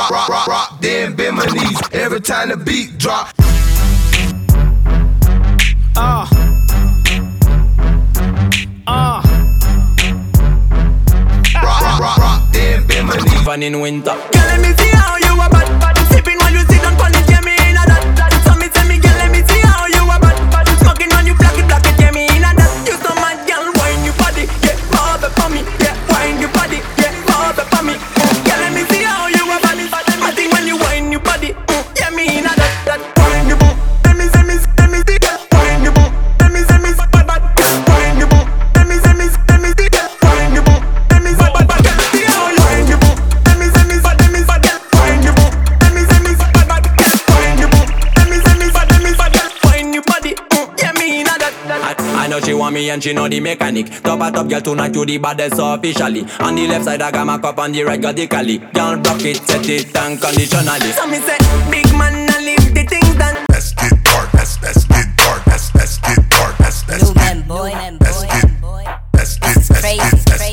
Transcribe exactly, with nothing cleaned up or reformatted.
rock, rock, rock, rock, then bend my knees every time the beat drop. Ah. Ah. Rock, rock, rock, rock, then bend my knees. Fun in winter. Girl, let me see how you a bad, bad. Sipping while you sit on pon it, yeah me in a that, that. So me say me, girl, let me see how you a bad, bad. Smoking when you block it, block it, yeah me in a that. You so mad, girl, wine your body, yeah, bob it for me, yeah, wine your body, yeah, bob it for me. Girl, let me see how you a bad, bad. I think when you wine your body, mm, yeah me in a that, that. Wine your boo, let me, let me, let me see, girl. Wine your boo, let me, let me, bad, bad. Wine your boo, let me, let me, let me see, girl. Wine your boo, let me, bad, bad, bad. See how you wine your boo, let me, let me, let me, bad, girl. Wine your boo, let me, let me, bad, bad. Wine your boo, let me, let me, let me, bad, girl. Wine your body, mm, yeah me in a that, that. I, I know she want me and she know the mechanic. Top a top girl tonight you the baddest officially. On the left side I got my cup, on the right got the cali. Girl block it, set it unconditionally. So me say, big man, I leave the things done. Let's get dark, let's, let's get dark, let's, let's get dark, let's, let's New get man, boy, man, let's boy, get boy. let's get That's let's crazy, get let's